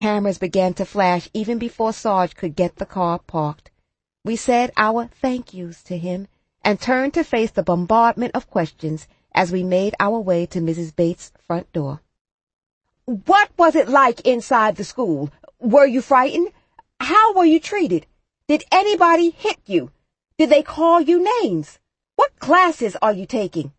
Cameras began to flash even before Sarge could get the car parked. We said our thank yous to him and turned to face the bombardment of questions as we made our way to Mrs. Bates' front door. "What was it like inside the school? Were you frightened? How were you treated? Did anybody hit you? Did they call you names? What classes are you taking?"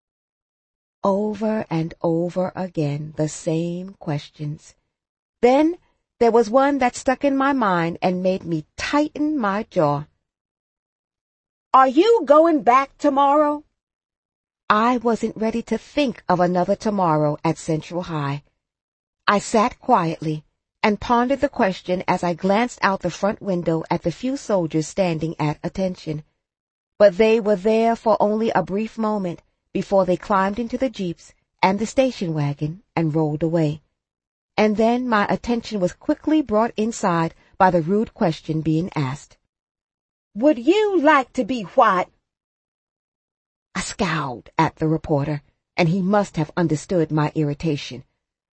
Over and over again, the same questions. Then there was one that stuck in my mind and made me tighten my jaw. "Are you going back tomorrow?" I wasn't ready to think of another tomorrow at Central High. I sat quietly and pondered the question as I glanced out the front window at the few soldiers standing at attention. But they were there for only a brief moment before they climbed into the jeeps and the station wagon and rolled away. And then my attention was quickly brought inside by the rude question being asked. "Would you like to be what?" I scowled at the reporter, and he must have understood my irritation.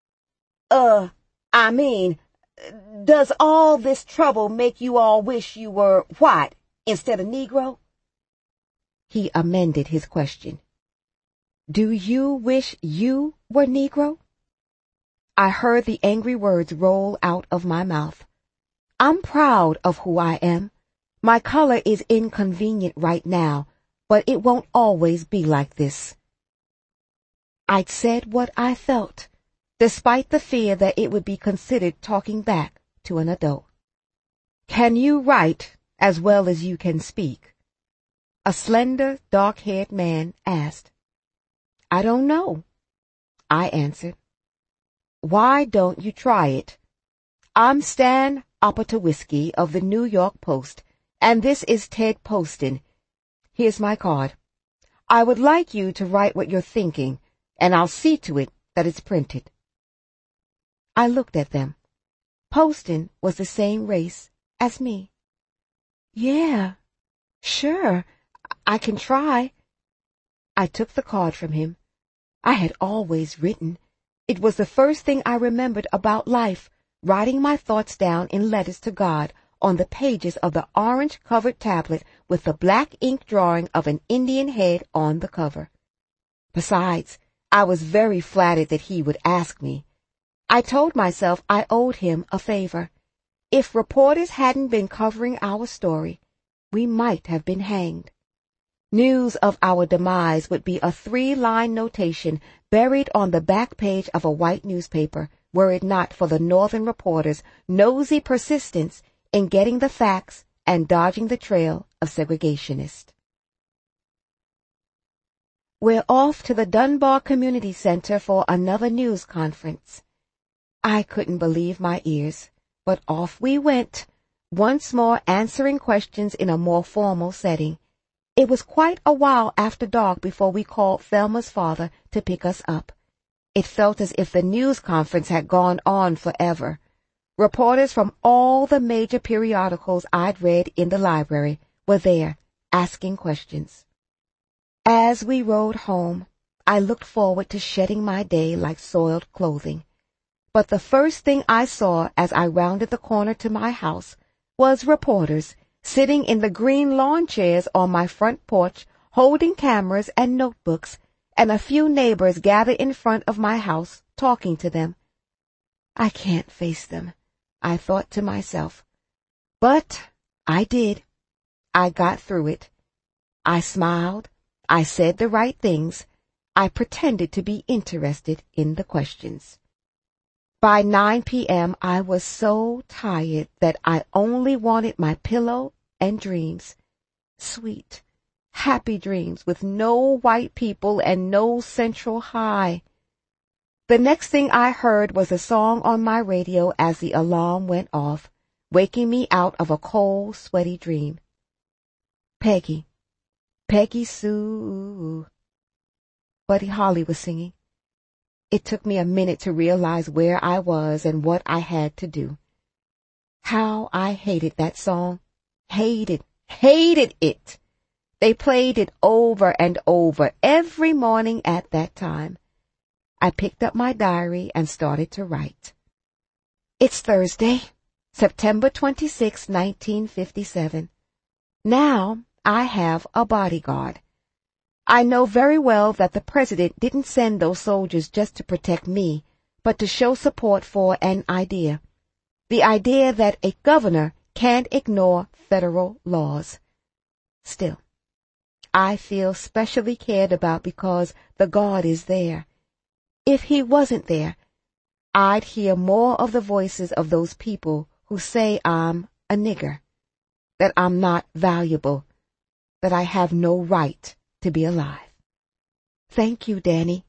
I mean, does all this trouble make you all wish you were white instead of Negro?" He amended his question. "Do you wish you were Negro?" I heard the angry words roll out of my mouth. I'm proud of who I am. My color is inconvenient right now, but it won't always be like this. I'd said what I felt, despite the fear that it would be considered talking back to an adult. "Can you write as well as you can speak?" a slender, dark-haired man asked. "I don't know," I answered. "Why don't you try it? I'm Stan Opatowisky of the New York Post, and this is Ted Poston. Here's my card. I would like you to write what you're thinking, and I'll see to it that it's printed." I looked at them. Poston was the same race as me. "Yeah, sure, I can try." I took the card from him. I had always written. It was the first thing I remembered about life, writing my thoughts down in letters to God on the pages of the orange-covered tablet with the black ink drawing of an Indian head on the cover. Besides, I was very flattered that he would ask me. I told myself I owed him a favor. If reporters hadn't been covering our story, we might have been hanged. News of our demise would be a 3-line notation buried on the back page of a white newspaper, were it not for the Northern reporters' nosy persistence in getting the facts and dodging the trail of segregationists. We're off to the Dunbar Community Center for another news conference. I couldn't believe my ears, but off we went, once more answering questions in a more formal setting. It was quite a while after dark before we called Thelma's father to pick us up. It felt as if the news conference had gone on forever. Reporters from all the major periodicals I'd read in the library were there, asking questions. As we rode home, I looked forward to shedding my day like soiled clothing. But the first thing I saw as I rounded the corner to my house was reporters sitting in the green lawn chairs on my front porch, holding cameras and notebooks, and a few neighbors gathered in front of my house, talking to them. I can't face them, I thought to myself. But I did. I got through it. I smiled. I said the right things. I pretended to be interested in the questions. By 9 p.m., I was so tired that I only wanted my pillow and dreams. Sweet, happy dreams with no white people and no Central High. The next thing I heard was a song on my radio as the alarm went off, waking me out of a cold, sweaty dream. Peggy, Peggy Sue. Buddy Holly was singing. It took me a minute to realize where I was and what I had to do. How I hated that song. Hated it. They played it over and over every morning at that time. I picked up my diary and started to write. It's Thursday, September 26, 1957. Now I have a bodyguard. I know very well that the president didn't send those soldiers just to protect me, but to show support for an idea. The idea that a governor can't ignore federal laws. Still, I feel specially cared about because the guard is there. If he wasn't there, I'd hear more of the voices of those people who say I'm a nigger, that I'm not valuable, that I have no right to be alive. Thank you, Danny.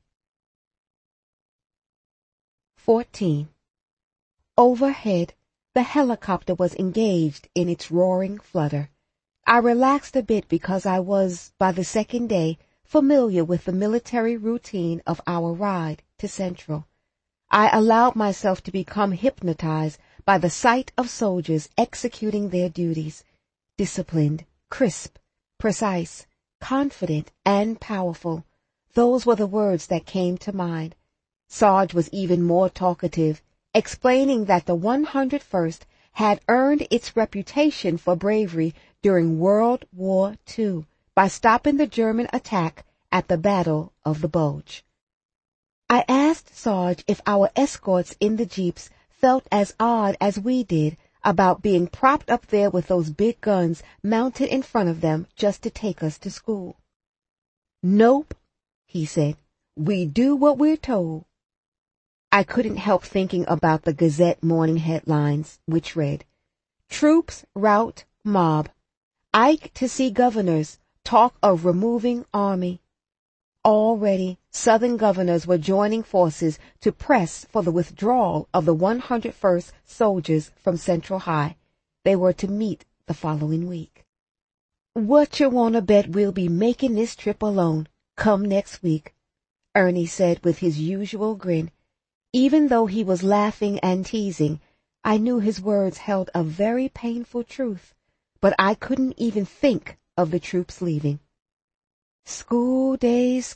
14. Overhead, the helicopter was engaged in its roaring flutter. I relaxed a bit because I was, by the second day, familiar with the military routine of our ride to Central. I allowed myself to become hypnotized by the sight of soldiers executing their duties, disciplined, crisp, precise, confident, and powerful. Those were the words that came to mind. Sarge was even more talkative, explaining that the 101st had earned its reputation for bravery during World War II by stopping the German attack at the Battle of the Bulge. I asked Sarge if our escorts in the jeeps felt as odd as we did about being propped up there with those big guns mounted in front of them just to take us to school. Nope, he said. We do what we're told. I couldn't help thinking about the Gazette morning headlines, which read, Troops rout mob. Ike to see governors. Talk of removing army. Already, Southern governors were joining forces to press for the withdrawal of the 101st soldiers from Central High. They were to meet the following week. What you wanna bet we'll be making this trip alone, come next week, Ernie said with his usual grin. Even though he was laughing and teasing, I knew his words held a very painful truth, but I couldn't even think of the troops leaving. School days,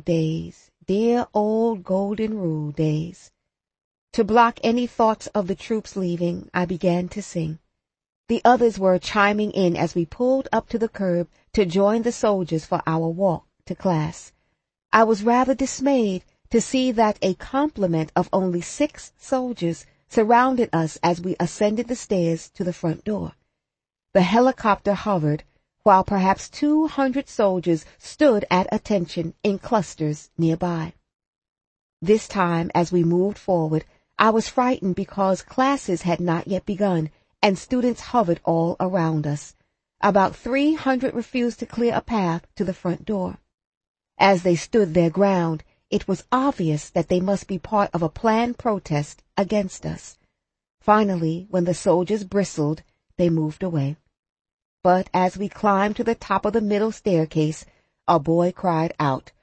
dear old golden rule days. To block any thoughts of the troops leaving, I began to sing. The others were chiming in as we pulled up to the curb to join the soldiers for our walk to class. I was rather dismayed to see that a complement of only 6 soldiers surrounded us as we ascended the stairs to the front door. The helicopter hovered, while perhaps 200 soldiers stood at attention in clusters nearby. This time, as we moved forward, I was frightened because classes had not yet begun, and students hovered all around us. About 300 refused to clear a path to the front door. As they stood their ground, it was obvious that they must be part of a planned protest against us. Finally, when the soldiers bristled, they moved away. But as we climbed to the top of the middle staircase, a boy cried out,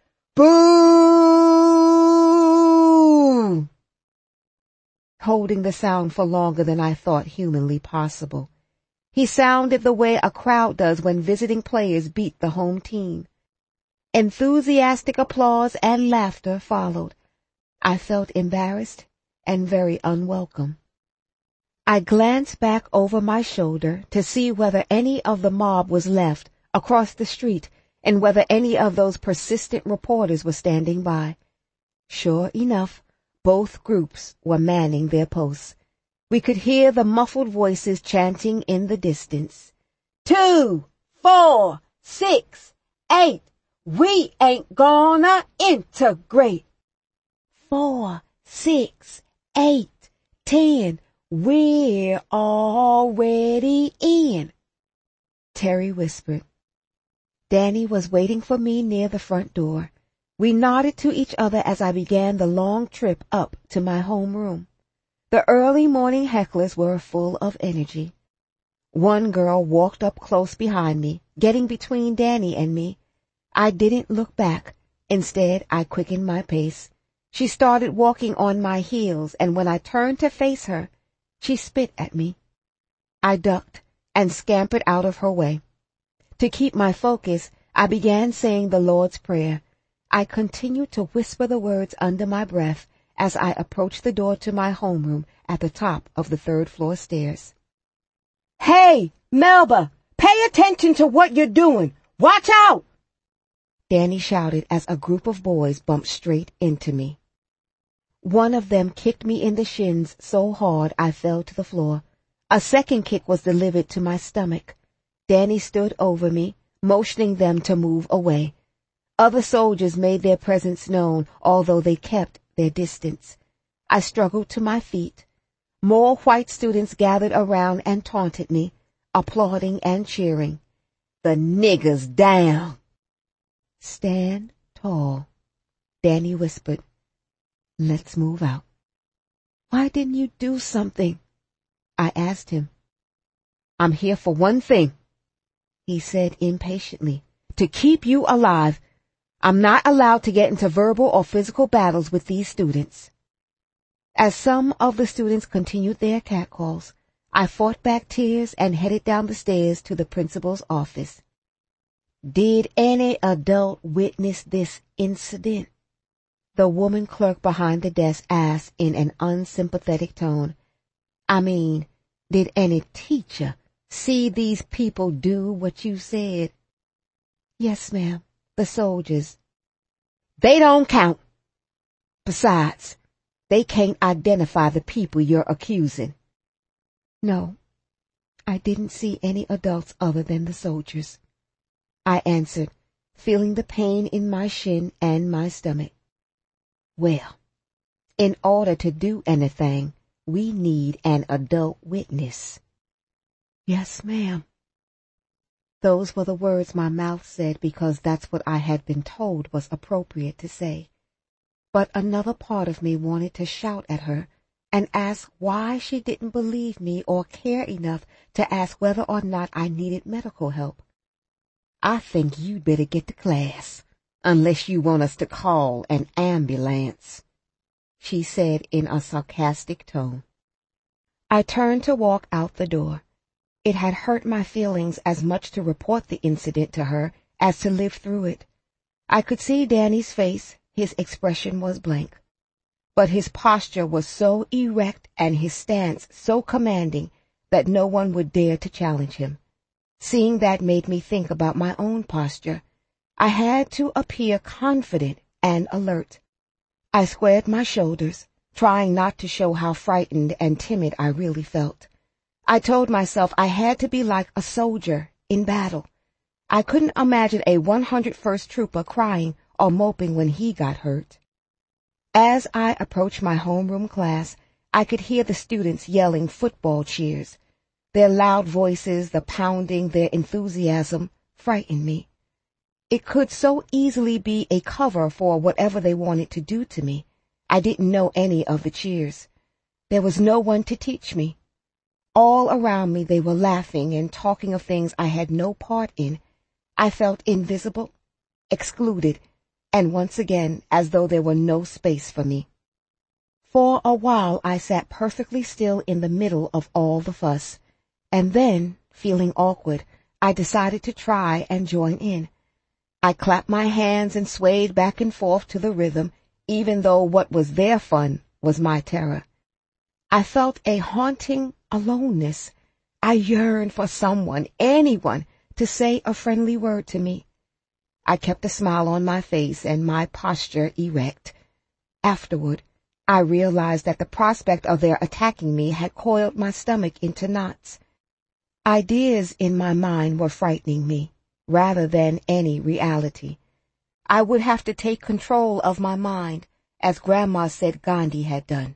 "Boo!" holding the sound for longer than I thought humanly possible. He sounded the way a crowd does when visiting players beat the home team. Enthusiastic applause and laughter followed. I felt embarrassed and very unwelcome. I glanced back over my shoulder to see whether any of the mob was left across the street and whether any of those persistent reporters were standing by. Sure enough, both groups were manning their posts. We could hear the muffled voices chanting in the distance. 2, 4, 6, 8, we ain't gonna integrate. 4, 6, 8, 10, we're already in. Terry whispered. Danny was waiting for me near the front door. We nodded to each other as I began the long trip up to my homeroom. The early morning hecklers were full of energy. One girl walked up close behind me, getting between Danny and me. I didn't look back. Instead, I quickened my pace. She started walking on my heels, and when I turned to face her, she spit at me. I ducked and scampered out of her way. To keep my focus, I began saying the Lord's Prayer. I continued to whisper the words under my breath as I approached the door to my homeroom at the top of the 3rd floor stairs. "Hey, Melba, pay attention to what you're doing. Watch out!" Danny shouted as a group of boys bumped straight into me. One of them kicked me in the shins so hard I fell to the floor. A second kick was delivered to my stomach. Danny stood over me, motioning them to move away. Other soldiers made their presence known, although they kept their distance. I struggled to my feet. More white students gathered around and taunted me, applauding and cheering. "The nigger's down." "Stand tall," Danny whispered. "Let's move out." "Why didn't you do something?" I asked him. "I'm here for one thing," he said impatiently, "to keep you alive. I'm not allowed to get into verbal or physical battles with these students." As some of the students continued their catcalls, I fought back tears and headed down the stairs to the principal's office. "Did any adult witness this incident?" the woman clerk behind the desk asked in an unsympathetic tone. "I mean, did any teacher see these people do what you said?" "Yes, ma'am, the soldiers." "They don't count. Besides, they can't identify the people you're accusing." "No, I didn't see any adults other than the soldiers," I answered, feeling the pain in my shin and my stomach. "Well, in order to do anything, we need an adult witness." "Yes, ma'am." Those were the words my mouth said because that's what I had been told was appropriate to say. But another part of me wanted to shout at her and ask why she didn't believe me or care enough to ask whether or not I needed medical help. "I think you'd better get to class, unless you want us to call an ambulance," she said in a sarcastic tone. I turned to walk out the door. It had hurt my feelings as much to report the incident to her as to live through it. I could see Danny's face. His expression was blank, but his posture was so erect and his stance so commanding that no one would dare to challenge him. Seeing that made me think about my own posture. I had to appear confident and alert. I squared my shoulders, trying not to show how frightened and timid I really felt. I told myself I had to be like a soldier in battle. I couldn't imagine a 101st Trooper crying or moping when he got hurt. As I approached my homeroom class, I could hear the students yelling football cheers. Their loud voices, the pounding, their enthusiasm frightened me. It could so easily be a cover for whatever they wanted to do to me. I didn't know any of the cheers. There was no one to teach me. All around me they were laughing and talking of things I had no part in. I felt invisible, excluded, and once again as though there were no space for me. For a while I sat perfectly still in the middle of all the fuss, and then, feeling awkward, I decided to try and join in. I clapped my hands and swayed back and forth to the rhythm, even though what was their fun was my terror. I felt a haunting aloneness. I yearned for someone, anyone, to say a friendly word to me. I kept a smile on my face and my posture erect. Afterward, I realized that the prospect of their attacking me had coiled my stomach into knots. Ideas in my mind were frightening me, rather than any reality. I would have to take control of my mind, as Grandma said Gandhi had done.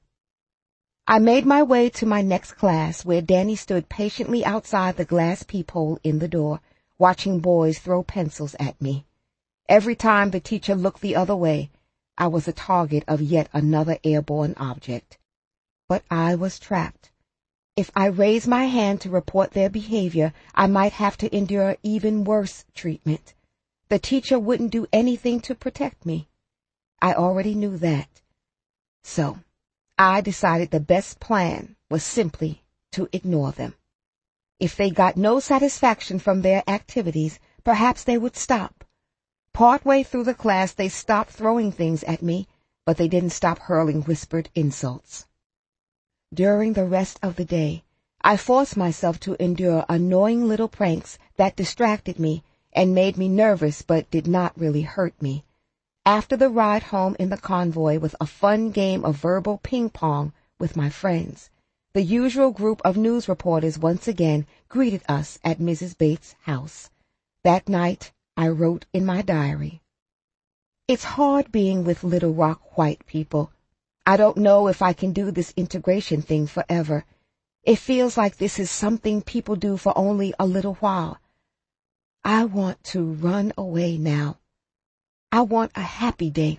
I made my way to my next class, where Danny stood patiently outside the glass peephole in the door, watching boys throw pencils at me. Every time the teacher looked the other way, I was a target of yet another airborne object. But I was trapped. If I raised my hand to report their behavior, I might have to endure even worse treatment. The teacher wouldn't do anything to protect me. I already knew that. So, I decided the best plan was simply to ignore them. If they got no satisfaction from their activities, perhaps they would stop. Partway through the class, they stopped throwing things at me, but they didn't stop hurling whispered insults. During the rest of the day, I forced myself to endure annoying little pranks that distracted me and made me nervous but did not really hurt me. After the ride home in the convoy with a fun game of verbal ping-pong with my friends, the usual group of news reporters once again greeted us at Mrs. Bates' house. That night, I wrote in my diary, "It's hard being with Little Rock white people. I don't know if I can do this integration thing forever. It feels like this is something people do for only a little while. I want to run away now. I want a happy day."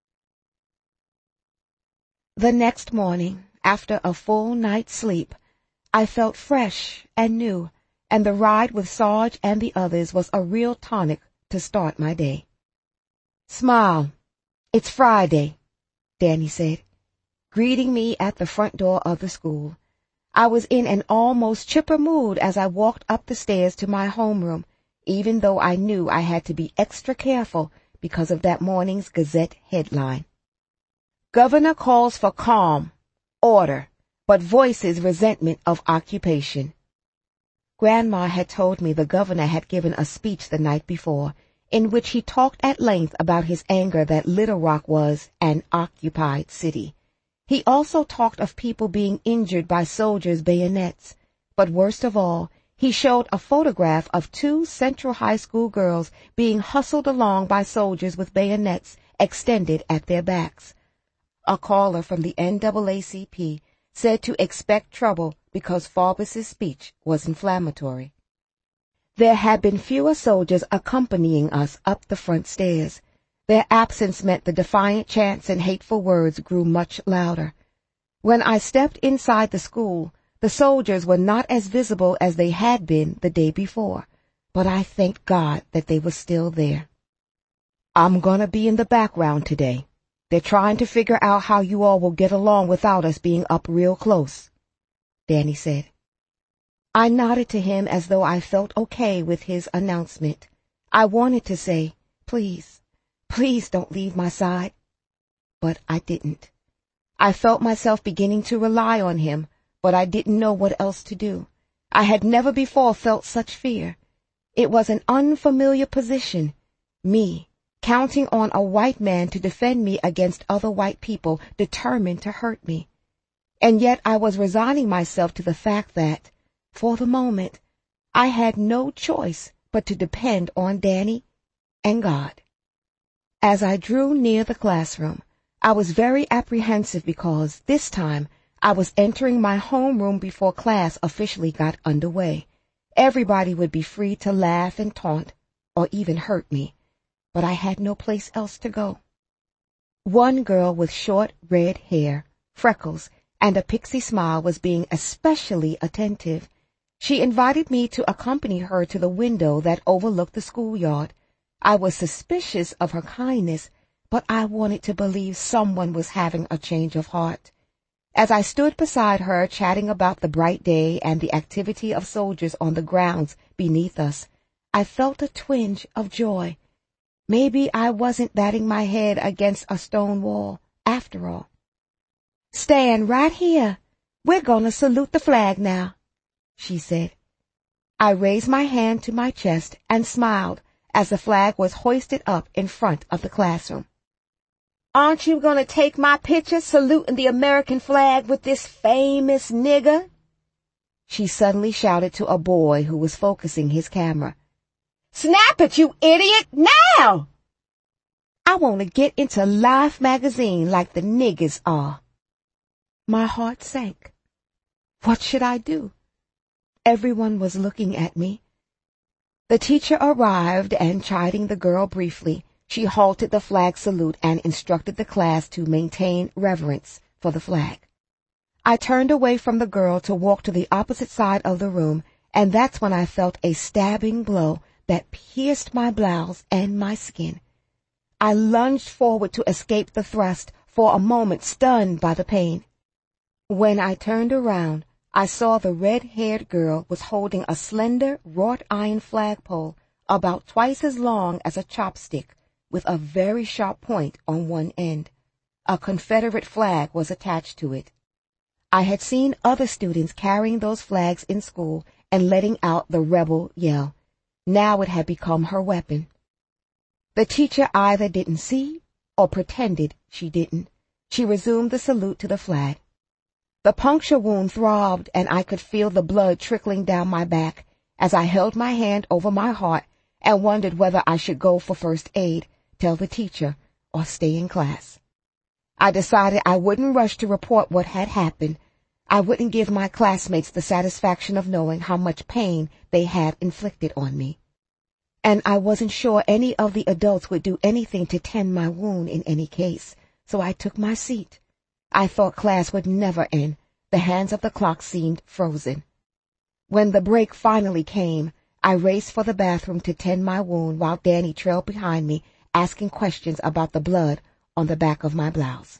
The next morning, after a full night's sleep, I felt fresh and new, and the ride with Sarge and the others was a real tonic to start my day. "Smile. It's Friday," Danny said, greeting me at the front door of the school. I was in an almost chipper mood as I walked up the stairs to my homeroom, even though I knew I had to be extra careful because of that morning's Gazette headline. "Governor calls for calm, order, but voices resentment of occupation." Grandma had told me the governor had given a speech the night before, in which he talked at length about his anger that Little Rock was an occupied city. He also talked of people being injured by soldiers' bayonets, but worst of all, he showed a photograph of 2 Central High School girls being hustled along by soldiers with bayonets extended at their backs. A caller from the NAACP said to expect trouble because Faubus's speech was inflammatory. There had been fewer soldiers accompanying us up the front stairs. Their absence meant the defiant chants and hateful words grew much louder. When I stepped inside the school, the soldiers were not as visible as they had been the day before, but I thanked God that they were still there. "I'm gonna be in the background today. They're trying to figure out how you all will get along without us being up real close," Danny said. I nodded to him as though I felt okay with his announcement. I wanted to say, "Please, please don't leave my side," but I didn't. I felt myself beginning to rely on him, but I didn't know what else to do. I had never before felt such fear. It was an unfamiliar position, me, counting on a white man to defend me against other white people determined to hurt me. And yet I was resigning myself to the fact that, for the moment, I had no choice but to depend on Danny and God. As I drew near the classroom, I was very apprehensive because, this time, I was entering my homeroom before class officially got underway. Everybody would be free to laugh and taunt, or even hurt me, but I had no place else to go. One girl with short red hair, freckles, and a pixie smile was being especially attentive. She invited me to accompany her to the window that overlooked the schoolyard. I was suspicious of her kindness, but I wanted to believe someone was having a change of heart. As I stood beside her chatting about the bright day and the activity of soldiers on the grounds beneath us, I felt a twinge of joy. Maybe I wasn't batting my head against a stone wall, after all. "Stand right here. We're going to salute the flag now," she said. I raised my hand to my chest and smiled as the flag was hoisted up in front of the classroom. "Aren't you going to take my picture saluting the American flag with this famous nigger?" She suddenly shouted to a boy who was focusing his camera. "Snap it, you idiot, now! I want to get into Life magazine like the niggers are." My heart sank. What should I do? Everyone was looking at me. The teacher arrived, and chiding the girl briefly, she halted the flag salute and instructed the class to maintain reverence for the flag. I turned away from the girl to walk to the opposite side of the room, and that's when I felt a stabbing blow that pierced my blouse and my skin. I lunged forward to escape the thrust, for a moment stunned by the pain. When I turned around, I saw the red-haired girl was holding a slender, wrought-iron flagpole about twice as long as a chopstick, with a very sharp point on one end. A Confederate flag was attached to it. I had seen other students carrying those flags in school and letting out the rebel yell. Now it had become her weapon. The teacher either didn't see or pretended she didn't. She resumed the salute to the flag. The puncture wound throbbed, and I could feel the blood trickling down my back as I held my hand over my heart and wondered whether I should go for first aid, tell the teacher, or stay in class. I decided I wouldn't rush to report what had happened. I wouldn't give my classmates the satisfaction of knowing how much pain they had inflicted on me. And I wasn't sure any of the adults would do anything to tend my wound in any case, so I took my seat. I thought class would never end. The hands of the clock seemed frozen. When the break finally came, I raced for the bathroom to tend my wound while Danny trailed behind me, asking questions about the blood on the back of my blouse.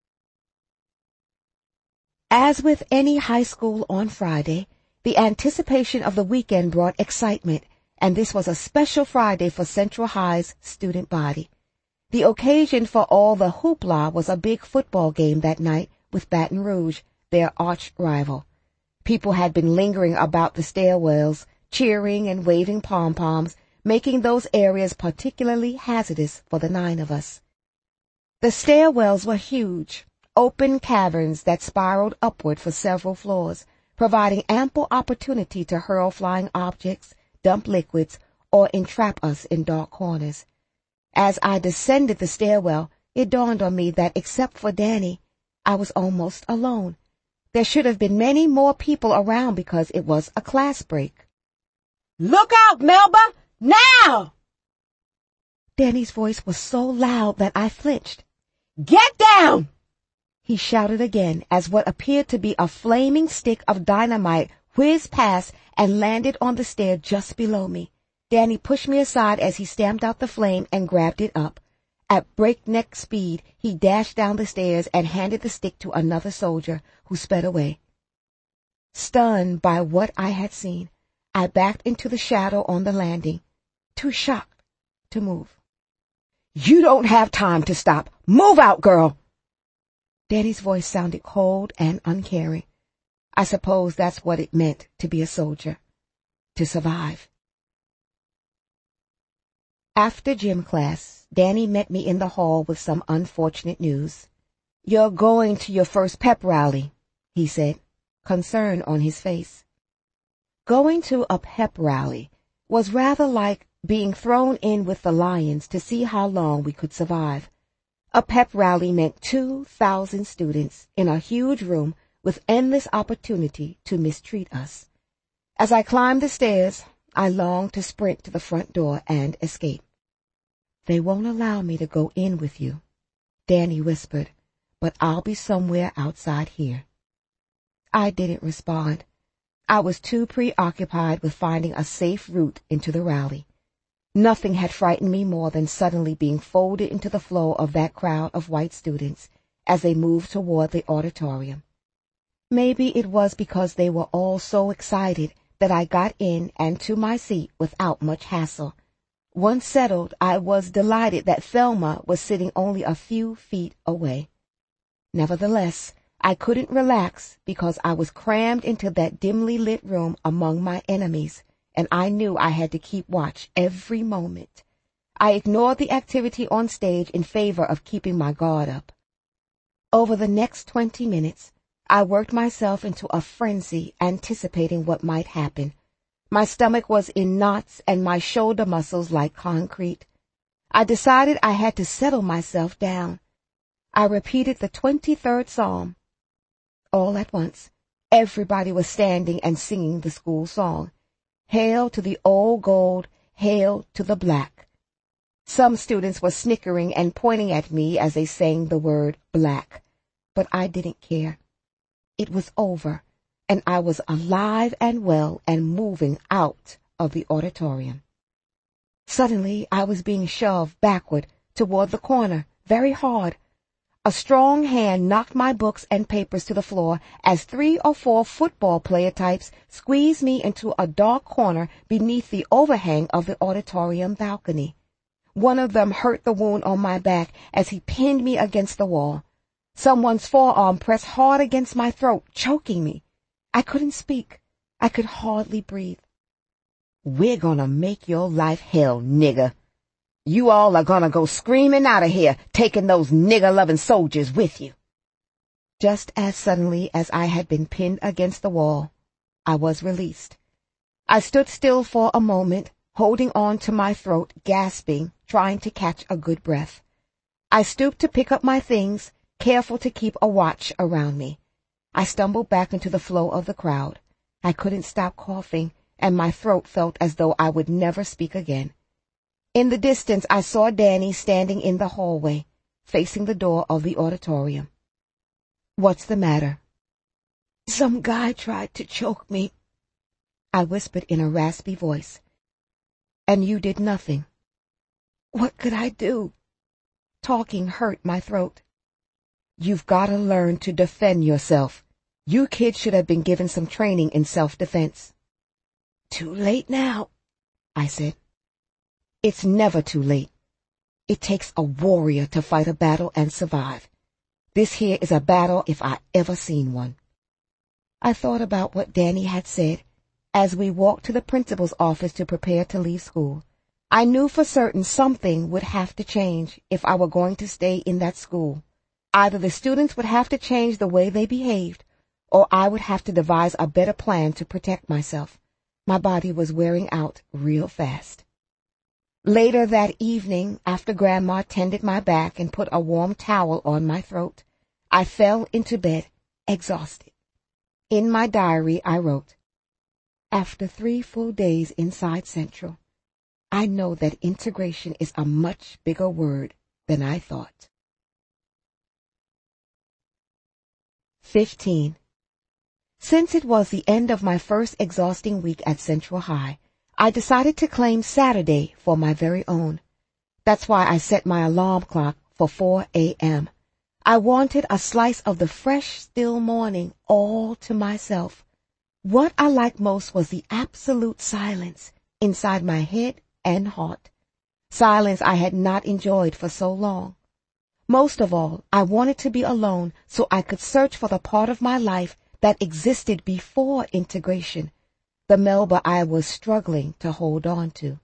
As with any high school on Friday, the anticipation of the weekend brought excitement, and this was a special Friday for Central High's student body. The occasion for all the hoopla was a big football game that night with Baton Rouge, their arch rival. People had been lingering about the stairwells, cheering and waving pom-poms, making those areas particularly hazardous for the 9 of us. The stairwells were huge, open caverns that spiraled upward for several floors, providing ample opportunity to hurl flying objects, dump liquids, or entrap us in dark corners. As I descended the stairwell, it dawned on me that except for Danny, I was almost alone. There should have been many more people around because it was a class break. "Look out, Melba! Now!" Danny's voice was so loud that I flinched. "Get down!" he shouted again as what appeared to be a flaming stick of dynamite whizzed past and landed on the stair just below me. Danny pushed me aside as he stamped out the flame and grabbed it up. At breakneck speed, he dashed down the stairs and handed the stick to another soldier, who sped away. Stunned by what I had seen, I backed into the shadow on the landing, too shocked to move. "You don't have time to stop. Move out, girl!" Danny's voice sounded cold and uncaring. I suppose that's what it meant to be a soldier, to survive. After gym class, Danny met me in the hall with some unfortunate news. "You're going to your first pep rally," he said, concern on his face. Going to a pep rally was rather like being thrown in with the lions to see how long we could survive. A pep rally meant 2,000 students in a huge room with endless opportunity to mistreat us. As I climbed the stairs, I longed to sprint to the front door and escape. "They won't allow me to go in with you," Danny whispered, "but I'll be somewhere outside here." I didn't respond. I was too preoccupied with finding a safe route into the rally. Nothing had frightened me more than suddenly being folded into the flow of that crowd of white students as they moved toward the auditorium. Maybe it was because they were all so excited that I got in and to my seat without much hassle. Once settled, I was delighted that Thelma was sitting only a few feet away. Nevertheless, I couldn't relax because I was crammed into that dimly lit room among my enemies, and I knew I had to keep watch every moment. I ignored the activity on stage in favor of keeping my guard up. Over the next 20 minutes, I worked myself into a frenzy anticipating what might happen. My stomach was in knots and my shoulder muscles like concrete. I decided I had to settle myself down. I repeated the 23rd Psalm. All at once, everybody was standing and singing the school song. Hail to the old gold, hail to the black. Some students were snickering and pointing at me as they sang the word black, but I didn't care. It was over, and I was alive and well and moving out of the auditorium. Suddenly, I was being shoved backward toward the corner, very hard. A strong hand knocked my books and papers to the floor as 3 or 4 football player types squeezed me into a dark corner beneath the overhang of the auditorium balcony. One of them hurt the wound on my back as he pinned me against the wall. Someone's forearm pressed hard against my throat, choking me. I couldn't speak. I could hardly breathe. "We're gonna make your life hell, nigger. You all are gonna go screaming out of here, taking those nigger-loving soldiers with you." Just as suddenly as I had been pinned against the wall, I was released. I stood still for a moment, holding on to my throat, gasping, trying to catch a good breath. I stooped to pick up my things, careful to keep a watch around me. I stumbled back into the flow of the crowd. I couldn't stop coughing, and my throat felt as though I would never speak again. In the distance, I saw Danny standing in the hallway, facing the door of the auditorium. "What's the matter?" "Some guy tried to choke me," I whispered in a raspy voice. "And you did nothing?" "What could I do?" Talking hurt my throat. "You've got to learn to defend yourself. You kids should have been given some training in self-defense." "Too late now," I said. "It's never too late. It takes a warrior to fight a battle and survive. This here is a battle if I ever seen one." I thought about what Danny had said as we walked to the principal's office to prepare to leave school. I knew for certain something would have to change if I were going to stay in that school. Either the students would have to change the way they behaved, or I would have to devise a better plan to protect myself. My body was wearing out real fast. Later that evening, after Grandma tended my back and put a warm towel on my throat, I fell into bed, exhausted. In my diary, I wrote, "After 3 full days inside Central, I know that integration is a much bigger word than I thought." 15. Since it was the end of my first exhausting week at Central High, I decided to claim Saturday for my very own. That's why I set my alarm clock for 4 a.m. I wanted a slice of the fresh, still morning all to myself. What I liked most was the absolute silence inside my head and heart. Silence I had not enjoyed for so long. Most of all, I wanted to be alone so I could search for the part of my life that existed before integration, the Melba I was struggling to hold on to.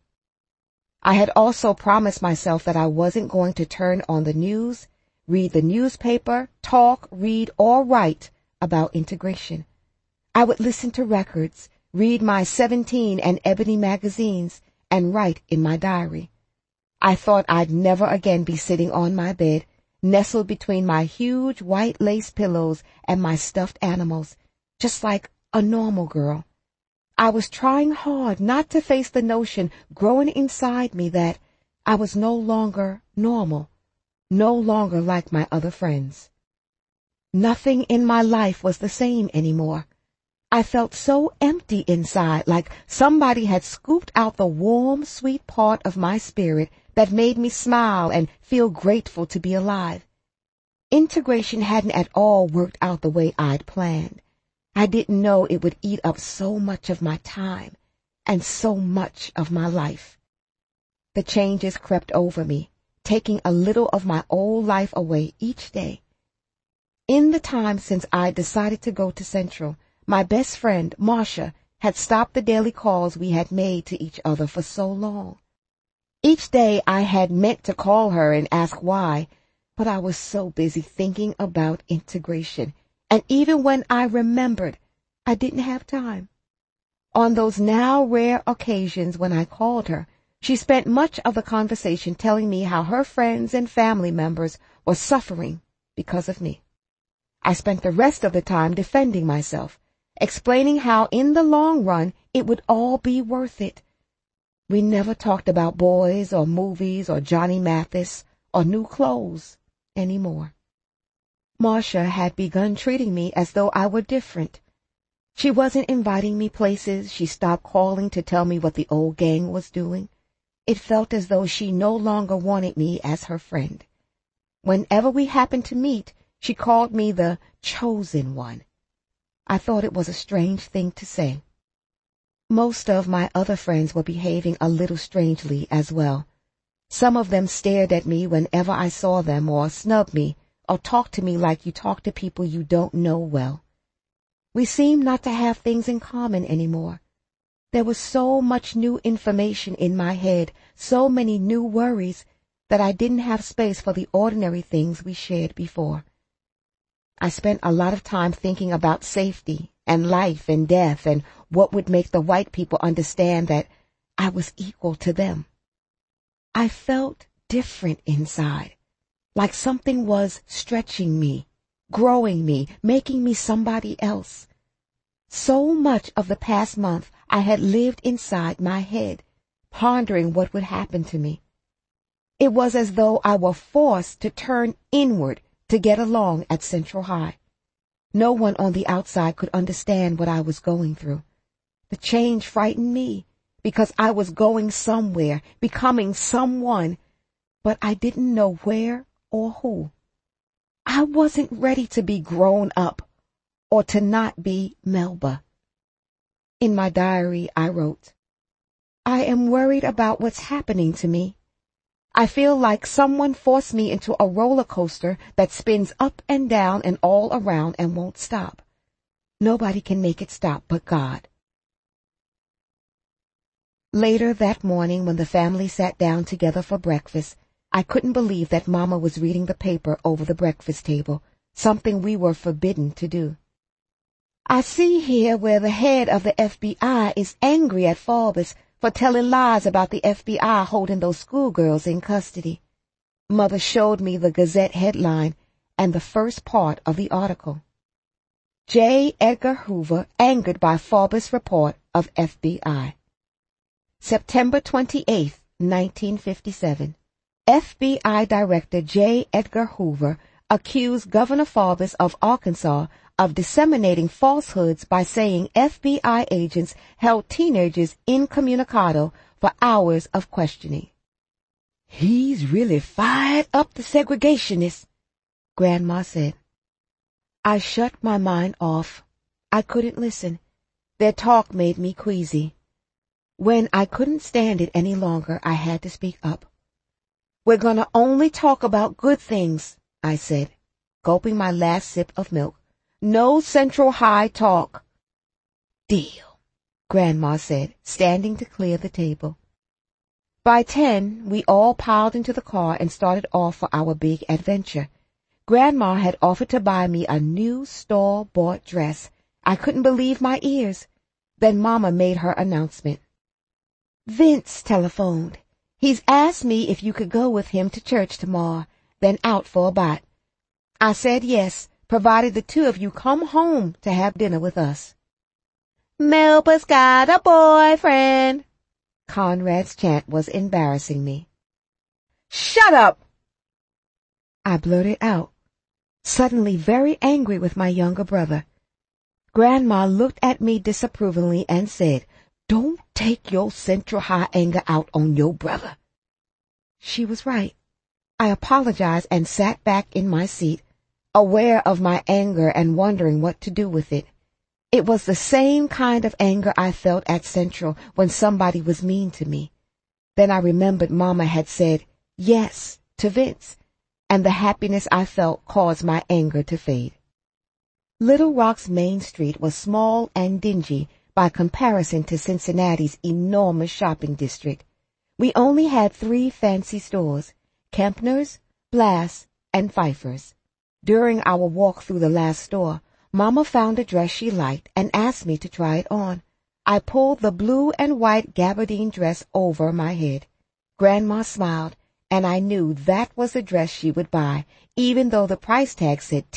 I had also promised myself that I wasn't going to turn on the news, read the newspaper, talk, read, or write about integration. I would listen to records, read my 17 and Ebony magazines, and write in my diary. I thought I'd never again be sitting on my bed, nestled between my huge white lace pillows and my stuffed animals, just like a normal girl. I was trying hard not to face the notion growing inside me that I was no longer normal, no longer like my other friends. Nothing in my life was the same anymore. I felt so empty inside, like somebody had scooped out the warm, sweet part of my spirit that made me smile and feel grateful to be alive. Integration hadn't at all worked out the way I'd planned. I didn't know it would eat up so much of my time and so much of my life. The changes crept over me, taking a little of my old life away each day. In the time since I decided to go to Central, my best friend, Marcia, had stopped the daily calls we had made to each other for so long. Each day I had meant to call her and ask why, but I was so busy thinking about integration, and even when I remembered, I didn't have time. On those now rare occasions when I called her, she spent much of the conversation telling me how her friends and family members were suffering because of me. I spent the rest of the time defending myself, explaining how in the long run it would all be worth it. We never talked about boys or movies or Johnny Mathis or new clothes anymore. Marcia had begun treating me as though I were different. She wasn't inviting me places. She stopped calling to tell me what the old gang was doing. It felt as though she no longer wanted me as her friend. Whenever we happened to meet, she called me the chosen one. I thought it was a strange thing to say. Most of my other friends were behaving a little strangely as well. Some of them stared at me whenever I saw them or snubbed me or talk to me like you talk to people you don't know well. We seemed not to have things in common anymore. There was so much new information in my head, so many new worries, that I didn't have space for the ordinary things we shared before. I spent a lot of time thinking about safety and life and death and what would make the white people understand that I was equal to them. I felt different inside, like something was stretching me, growing me, making me somebody else. So much of the past month I had lived inside my head, pondering what would happen to me. It was as though I were forced to turn inward to get along at Central High. No one on the outside could understand what I was going through. The change frightened me because I was going somewhere, becoming someone, but I didn't know where or who. I wasn't ready to be grown up or to not be Melba. In my diary, I wrote, I am worried about what's happening to me. I feel like someone forced me into a roller coaster that spins up and down and all around and won't stop. Nobody can make it stop but God. Later that morning, when the family sat down together for breakfast, I couldn't believe that Mama was reading the paper over the breakfast table, something we were forbidden to do. I see here where the head of the FBI is angry at Forbes for telling lies about the FBI holding those schoolgirls in custody. Mother showed me the Gazette headline and the first part of the article. J. Edgar Hoover angered by Forbes report of FBI. September 28, 1957. FBI Director J. Edgar Hoover accused Governor Forbes of Arkansas of disseminating falsehoods by saying FBI agents held teenagers incommunicado for hours of questioning. He's really fired up the segregationists, Grandma said. I shut my mind off. I couldn't listen. Their talk made me queasy. When I couldn't stand it any longer, I had to speak up. We're going to only talk about good things, I said, gulping my last sip of milk. No Central High talk. Deal, Grandma said, standing to clear the table. By 10, we all piled into the car and started off for our big adventure. Grandma had offered to buy me a new store-bought dress. I couldn't believe my ears. Then Mama made her announcement. Vince telephoned. He's asked me if you could go with him to church tomorrow, then out for a bite. I said yes, provided the two of you come home to have dinner with us. Melba's got a boyfriend. Conrad's chant was embarrassing me. Shut up! I blurted out, suddenly very angry with my younger brother. Grandma looked at me disapprovingly and said, Don't take your Central High anger out on your brother. She was right. I apologized and sat back in my seat, aware of my anger and wondering what to do with it. It was the same kind of anger I felt at Central when somebody was mean to me. Then I remembered Mama had said yes to Vince, and the happiness I felt caused my anger to fade. Little Rock's main street was small and dingy by comparison to Cincinnati's enormous shopping district. We only had 3 fancy stores, Kempner's, Blass, and Pfeiffer's. During our walk through the last store, Mama found a dress she liked and asked me to try it on. I pulled the blue and white gabardine dress over my head. Grandma smiled, and I knew that was the dress she would buy, even though the price tag said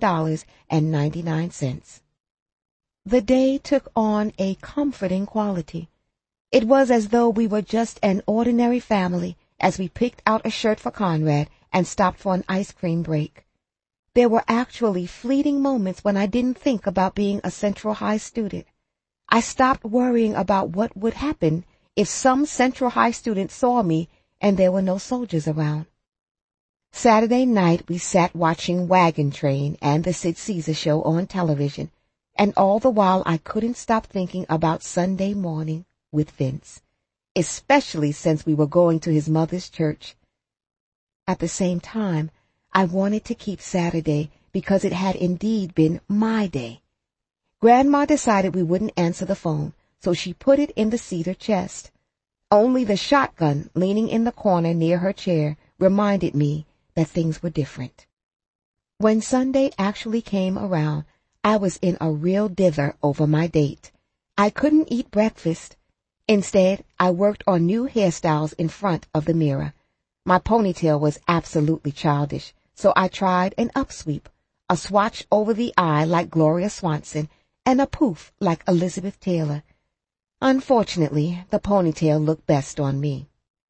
$10.99. The day took on a comforting quality. It was as though we were just an ordinary family as we picked out a shirt for Conrad and stopped for an ice cream break. There were actually fleeting moments when I didn't think about being a Central High student. I stopped worrying about what would happen if some Central High student saw me and there were no soldiers around. Saturday night we sat watching Wagon Train and the Sid Caesar show on television, and all the while I couldn't stop thinking about Sunday morning with Vince, especially since we were going to his mother's church. At the same time, I wanted to keep Saturday because it had indeed been my day. Grandma decided we wouldn't answer the phone, so she put it in the cedar chest. Only the shotgun leaning in the corner near her chair reminded me that things were different. When Sunday actually came around, I was in a real dither over my date. I couldn't eat breakfast. Instead, I worked on new hairstyles in front of the mirror. My ponytail was absolutely childish, so I tried an upsweep, a swatch over the eye like Gloria Swanson, and a poof like Elizabeth Taylor. Unfortunately, the ponytail looked best on me.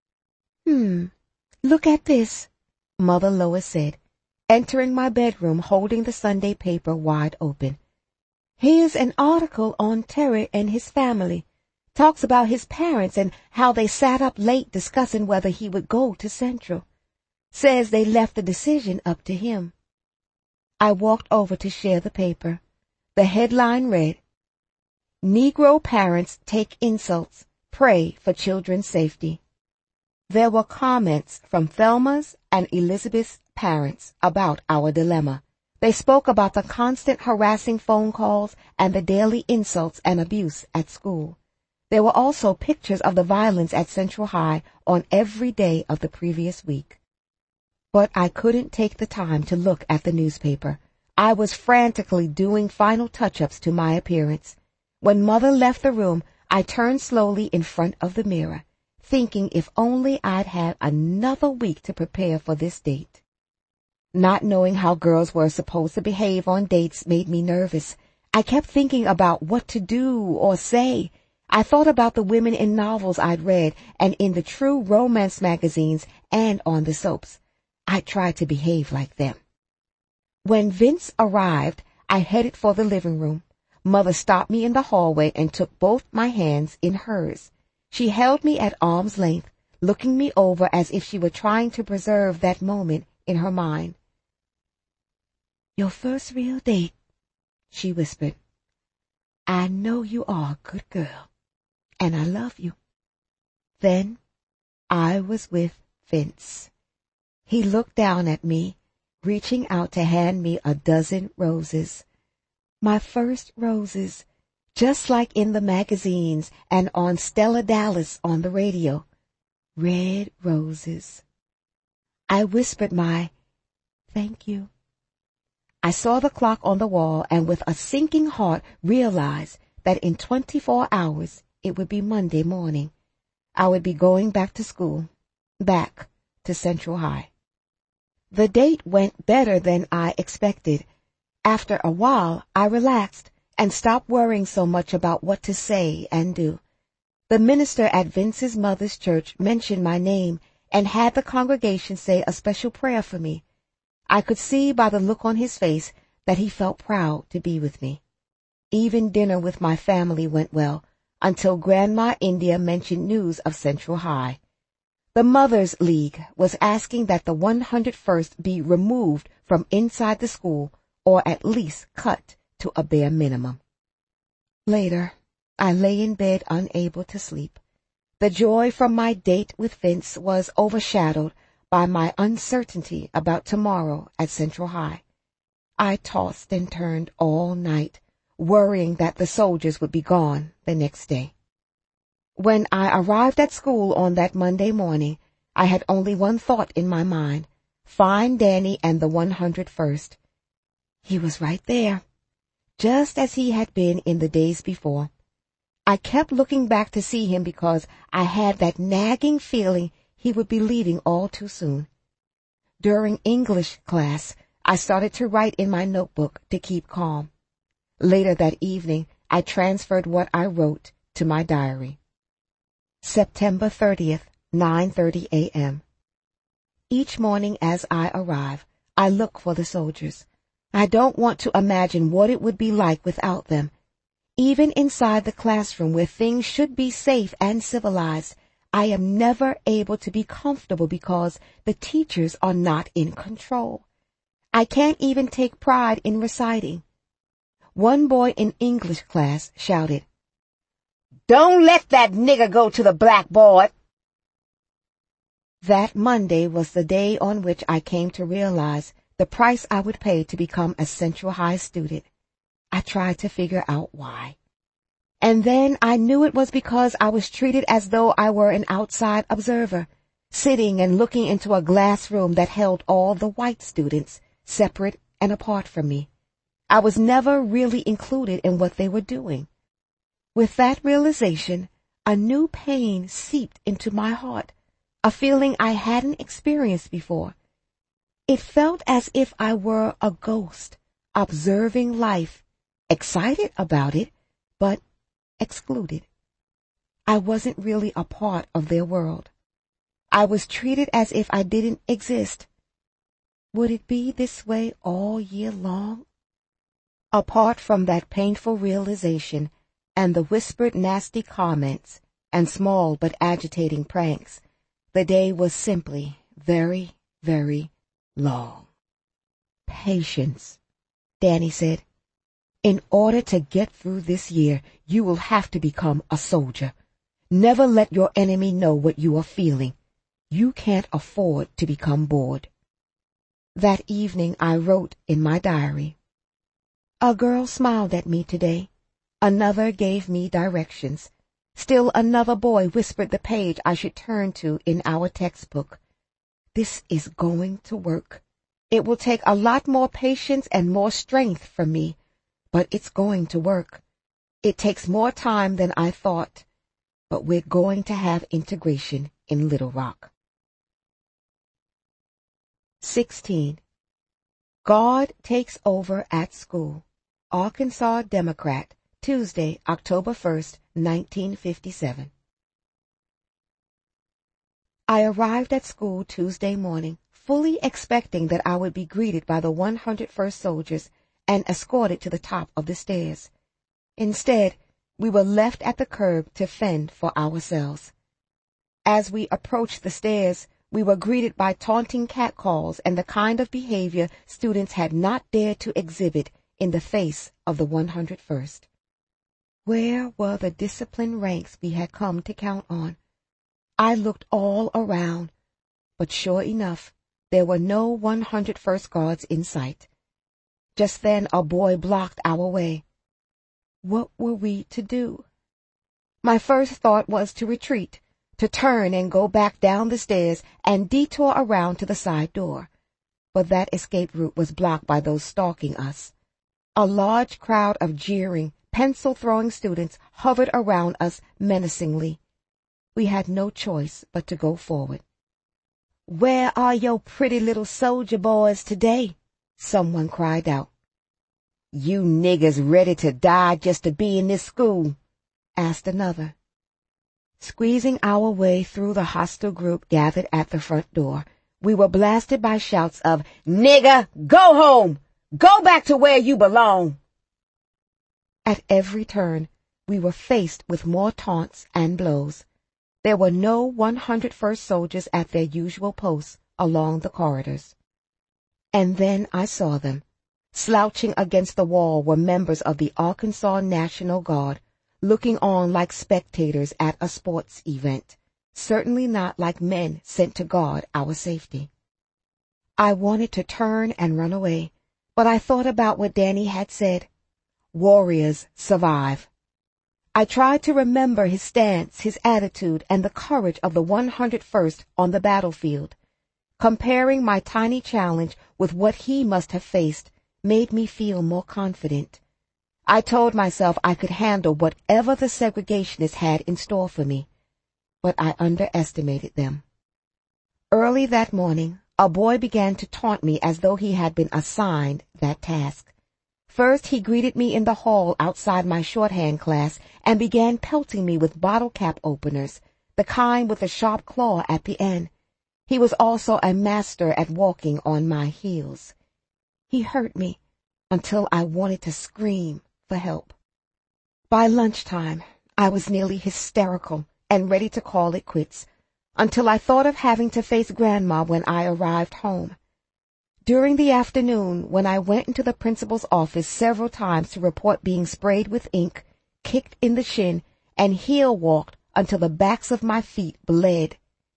Look at this, Mother Lois said, entering my bedroom holding the Sunday paper wide open. Here's an article on Terry and his family. Talks about his parents and how they sat up late discussing whether he would go to Central. Says they left the decision up to him. I walked over to share the paper. The headline read, Negro Parents Take Insults, Pray for Children's Safety. There were comments from Thelma's and Elizabeth's parents about our dilemma. They spoke about the constant harassing phone calls and the daily insults and abuse at school. There were also pictures of the violence at Central High on every day of the previous week. But I couldn't take the time to look at the newspaper. I was frantically doing final touch-ups to my appearance. When Mother left the room, I turned slowly in front of the mirror, thinking if only I'd had another week to prepare for this date. Not knowing how girls were supposed to behave on dates made me nervous. I kept thinking about what to do or say. I thought about the women in novels I'd read and in the true romance magazines and on the soaps. I tried to behave like them. When Vince arrived, I headed for the living room. Mother stopped me in the hallway and took both my hands in hers. She held me at arm's length, looking me over as if she were trying to preserve that moment in her mind. Your first real date, she whispered. I know you are a good girl, and I love you. Then I was with Vince. He looked down at me, reaching out to hand me a dozen roses. My first roses, just like in the magazines and on Stella Dallas on the radio. Red roses. I whispered my thank you. I saw the clock on the wall and with a sinking heart realized that in 24 hours it would be Monday morning. I would be going back to school, back to Central High. The date went better than I expected. After a while, I relaxed and stopped worrying so much about what to say and do. The minister at Vince's mother's church mentioned my name and had the congregation say a special prayer for me. I could see by the look on his face that he felt proud to be with me. Even dinner with my family went well, until Grandma India mentioned news of Central High. The Mothers League was asking that the 101st be removed from inside the school or at least cut to a bare minimum. Later, I lay in bed unable to sleep. The joy from my date with Vince was overshadowed by my uncertainty about tomorrow at Central High. I tossed and turned all night, worrying that the soldiers would be gone the next day. When I arrived at school on that Monday morning, I had only one thought in my mind: find Danny and the 101st. He was right there, just as he had been in the days before. I kept looking back to see him because I had that nagging feeling he would be leaving all too soon. During English class, I started to write in my notebook to keep calm. Later that evening, I transferred what I wrote to my diary. September 30th, 9:30 a.m. Each morning as I arrive, I look for the soldiers. I don't want to imagine what it would be like without them. Even inside the classroom where things should be safe and civilized, I am never able to be comfortable because the teachers are not in control. I can't even take pride in reciting. One boy in English class shouted, "Don't let that nigger go to the blackboard." That Monday was the day on which I came to realize the price I would pay to become a Central High student. I tried to figure out why. And then I knew it was because I was treated as though I were an outside observer, sitting and looking into a glass room that held all the white students, separate and apart from me. I was never really included in what they were doing. With that realization, a new pain seeped into my heart, a feeling I hadn't experienced before. It felt as if I were a ghost, observing life, excited about it, but excluded. I wasn't really a part of their world. I was treated as if I didn't exist. Would it be this way all year long? Apart from that painful realization and the whispered nasty comments and small but agitating pranks, the day was simply very, very long. Patience, Danny said. In order to get through this year, you will have to become a soldier. Never let your enemy know what you are feeling. You can't afford to become bored. That evening I wrote in my diary, a girl smiled at me today. Another gave me directions. Still another boy whispered the page I should turn to in our textbook. This is going to work. It will take a lot more patience and more strength from me, but it's going to work. It takes more time than I thought, but we're going to have integration in Little Rock. 16. God takes over at school. Arkansas Democrat, Tuesday, October 1st, 1957. I arrived at school Tuesday morning, fully expecting that I would be greeted by the 101st Soldiers and escorted to the top of the stairs. Instead, we were left at the curb to fend for ourselves. As we approached the stairs, we were greeted by taunting catcalls and the kind of behavior students had not dared to exhibit in the face of the 101st. Where were the disciplined ranks we had come to count on? I looked all around, but sure enough, there were no 101st Guards in sight. Just then a boy blocked our way. What were we to do? My first thought was to retreat, to turn and go back down the stairs and detour around to the side door. But that escape route was blocked by those stalking us. A large crowd of jeering, pencil-throwing students hovered around us menacingly. We had no choice but to go forward. "Where are your pretty little soldier boys today?" someone cried out. "You niggers ready to die just to be in this school?" asked another. Squeezing our way through the hostile group gathered at the front door, we were blasted by shouts of, "Nigger, go home! Go back to where you belong!" At every turn, we were faced with more taunts and blows. There were no 101st Soldiers at their usual posts along the corridors. And then I saw them. Slouching against the wall were members of the Arkansas National Guard, looking on like spectators at a sports event, certainly not like men sent to guard our safety. I wanted to turn and run away, but I thought about what Danny had said. Warriors survive. I tried to remember his stance, his attitude, and the courage of the 101st on the battlefield. Comparing my tiny challenge with what he must have faced made me feel more confident. I told myself I could handle whatever the segregationists had in store for me, but I underestimated them. Early that morning, a boy began to taunt me as though he had been assigned that task. First, he greeted me in the hall outside my shorthand class and began pelting me with bottle cap openers, the kind with a sharp claw at the end. He was also a master at walking on my heels. He hurt me until I wanted to scream for help. By lunchtime, I was nearly hysterical and ready to call it quits, until I thought of having to face Grandma when I arrived home. During the afternoon, when I went into the principal's office several times to report being sprayed with ink, kicked in the shin, and heel-walked until the backs of my feet bled,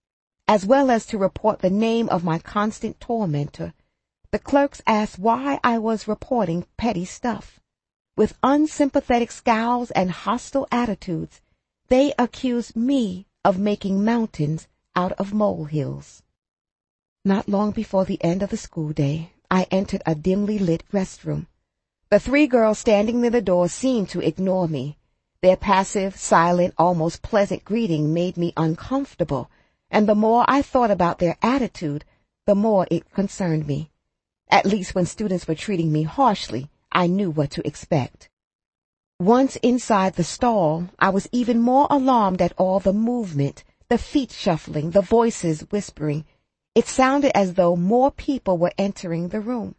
as well as to report the name of my constant tormentor. The clerks asked why I was reporting petty stuff. With unsympathetic scowls and hostile attitudes, they accused me of making mountains out of molehills. Not long before the end of the school day, I entered a dimly lit restroom. The 3 girls standing near the door seemed to ignore me. Their passive, silent, almost pleasant greeting made me uncomfortable, and the more I thought about their attitude, the more it concerned me. At least when students were treating me harshly, I knew what to expect. Once inside the stall, I was even more alarmed at all the movement, the feet shuffling, the voices whispering. It sounded as though more people were entering the room.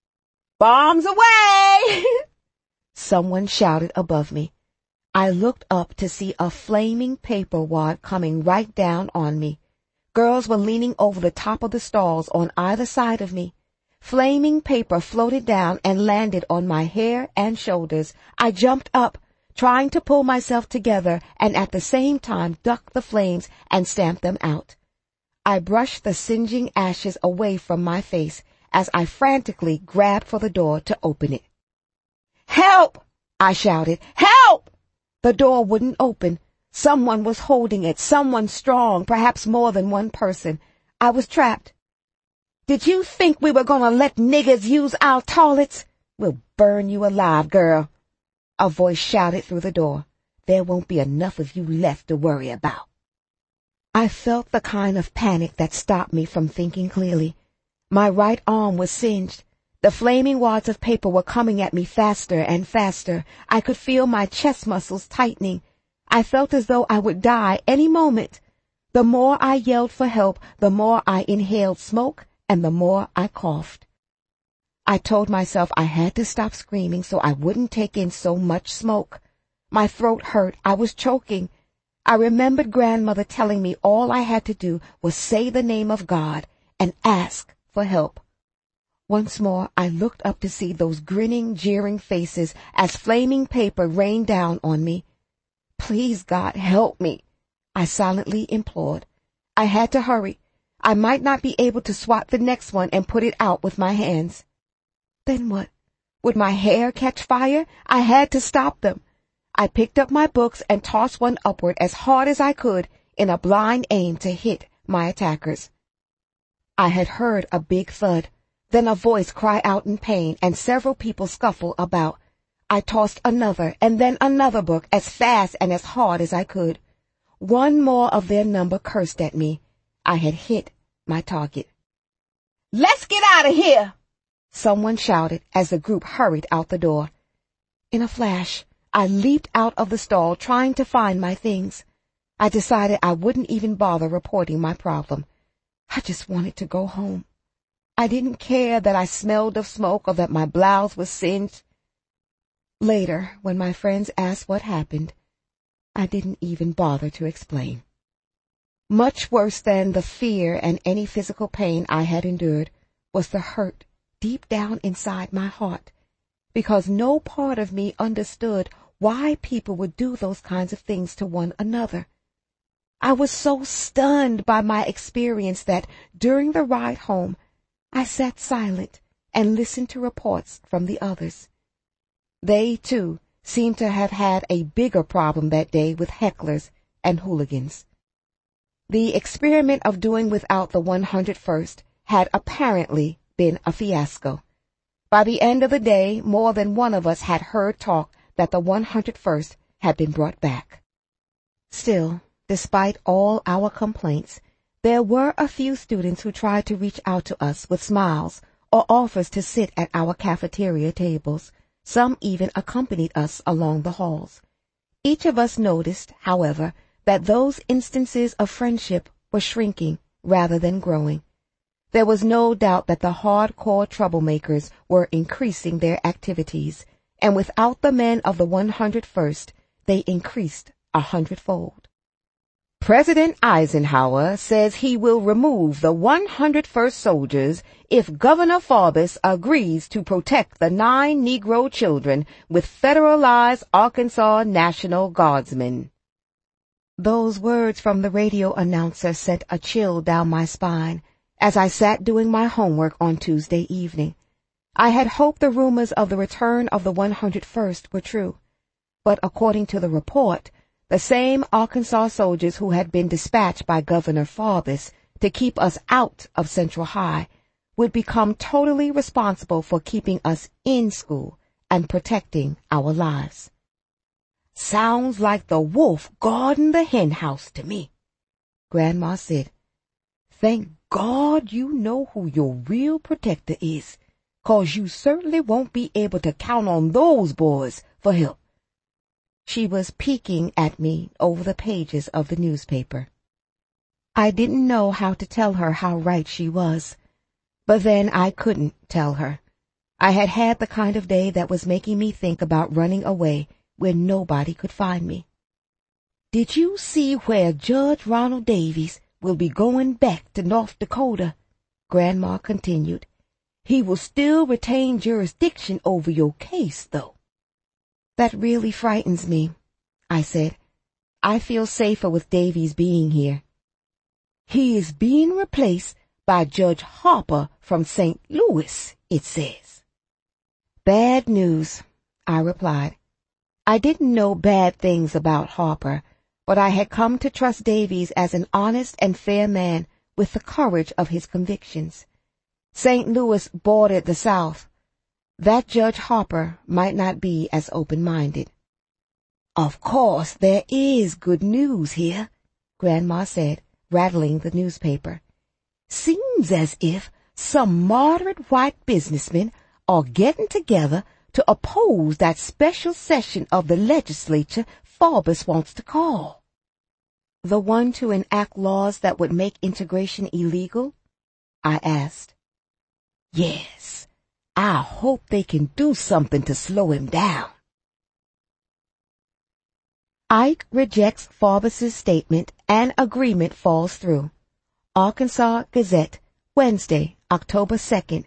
"Bombs away!" Someone shouted above me. I looked up to see a flaming paper wad coming right down on me. Girls were leaning over the top of the stalls on either side of me. Flaming paper floated down and landed on my hair and shoulders. I jumped up, trying to pull myself together and at the same time duck the flames and stamp them out. I brushed the singeing ashes away from my face as I frantically grabbed for the door to open it. "Help!" I shouted. "Help!" The door wouldn't open. Someone was holding it, someone strong, perhaps more than one person. I was trapped. "Did you think we were going to let niggers use our toilets? We'll burn you alive, girl." A voice shouted through the door. "There won't be enough of you left to worry about." I felt the kind of panic that stopped me from thinking clearly. My right arm was singed. The flaming wads of paper were coming at me faster and faster. I could feel my chest muscles tightening. I felt as though I would die any moment. The more I yelled for help, the more I inhaled smoke, and the more I coughed. I told myself I had to stop screaming so I wouldn't take in so much smoke. My throat hurt. I was choking. I remembered Grandmother telling me all I had to do was say the name of God and ask for help. Once more I looked up to see those grinning, jeering faces as flaming paper rained down on me. "Please, God, help me," I silently implored. I had to hurry. I might not be able to swat the next one and put it out with my hands. Then what? Would my hair catch fire? I had to stop them. I picked up my books and tossed one upward as hard as I could in a blind aim to hit my attackers. I had heard a big thud, then a voice cry out in pain and several people scuffle about. I tossed another and then another book as fast and as hard as I could. One more of their number cursed at me. I had hit my target. "Let's get out of here!" someone shouted as the group hurried out the door. In a flash, I leaped out of the stall trying to find my things. I decided I wouldn't even bother reporting my problem. I just wanted to go home. I didn't care that I smelled of smoke or that my blouse was singed. Later, when my friends asked what happened, I didn't even bother to explain. Much worse than the fear and any physical pain I had endured was the hurt deep down inside my heart, because no part of me understood why people would do those kinds of things to one another. I was so stunned by my experience that during the ride home, I sat silent and listened to reports from the others. They, too, seemed to have had a bigger problem that day with hecklers and hooligans. The experiment of doing without the 101st had apparently been a fiasco. By the end of the day, more than one of us had heard talk that the 101st had been brought back. Still, despite all our complaints, there were a few students who tried to reach out to us with smiles or offers to sit at our cafeteria tables. Some even accompanied us along the halls. Each of us noticed, however, that those instances of friendship were shrinking rather than growing. There was no doubt that the hardcore troublemakers were increasing their activities, and without the men of the 101st, they increased 100-fold. President Eisenhower says he will remove the 101st soldiers if Governor Faubus agrees to protect the 9 Negro children with federalized Arkansas National Guardsmen. Those words from the radio announcer sent a chill down my spine as I sat doing my homework on Tuesday evening. I had hoped the rumors of the return of the 101st were true, but according to the report, the same Arkansas soldiers who had been dispatched by Governor Faubus to keep us out of Central High would become totally responsible for keeping us in school and protecting our lives. "Sounds like the wolf guarding the hen house to me," Grandma said. "Thank God you know who your real protector is, 'cause you certainly won't be able to count on those boys for help." She was peeking at me over the pages of the newspaper. I didn't know how to tell her how right she was, but then I couldn't tell her. I had had the kind of day that was making me think about running away where nobody could find me. "Did you see where Judge Ronald Davies will be going back to North Dakota?" Grandma continued. "He will still retain jurisdiction over your case, though." "That really frightens me," I said. "I feel safer with Davies being here." "He is being replaced by Judge Harper from St. Louis, it says." "Bad news," I replied. I didn't know bad things about Harper, but I had come to trust Davies as an honest and fair man with the courage of his convictions. St. Louis bordered the South. That Judge Harper might not be as open-minded. "Of course there is good news here," Grandma said, rattling the newspaper. "Seems as if some moderate white businessmen are getting together to oppose that special session of the legislature Faubus wants to call." "The one to enact laws that would make integration illegal?" I asked. "Yes, I hope they can do something to slow him down." Ike rejects Faubus's statement and agreement falls through. Arkansas Gazette, Wednesday, October 2nd,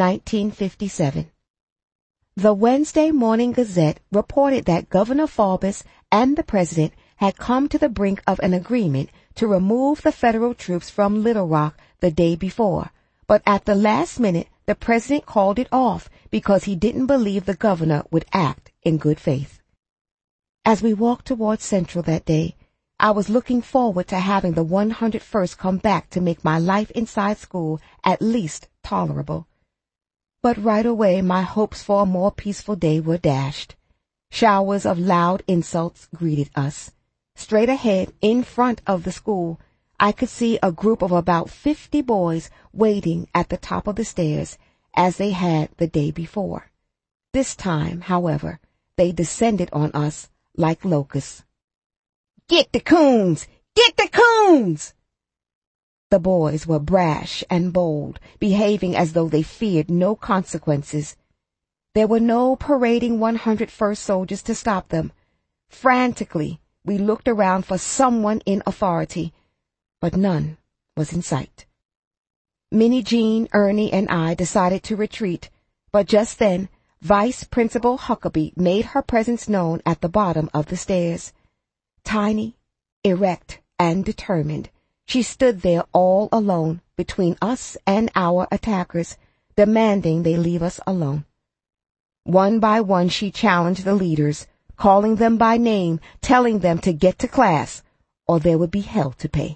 1957. The Wednesday Morning Gazette reported that Governor Faubus and the President had come to the brink of an agreement to remove the federal troops from Little Rock the day before, but at the last minute the President called it off because he didn't believe the governor would act in good faith. As we walked toward Central that day, I was looking forward to having the 101st come back to make my life inside school at least tolerable. But right away my hopes for a more peaceful day were dashed. Showers of loud insults greeted us. Straight ahead, in front of the school, I could see a group of about 50 boys waiting at the top of the stairs, as they had the day before. This time, however, they descended on us like locusts. "Get the coons! Get the coons!" The boys were brash and bold, behaving as though they feared no consequences. There were no parading 101st soldiers to stop them. Frantically, we looked around for someone in authority, but none was in sight. Minnie Jean, Ernie, and I decided to retreat, but just then Vice Principal Huckabee made her presence known at the bottom of the stairs. Tiny, erect, and determined, she stood there all alone between us and our attackers, demanding they leave us alone. One by one she challenged the leaders, calling them by name, telling them to get to class, or there would be hell to pay.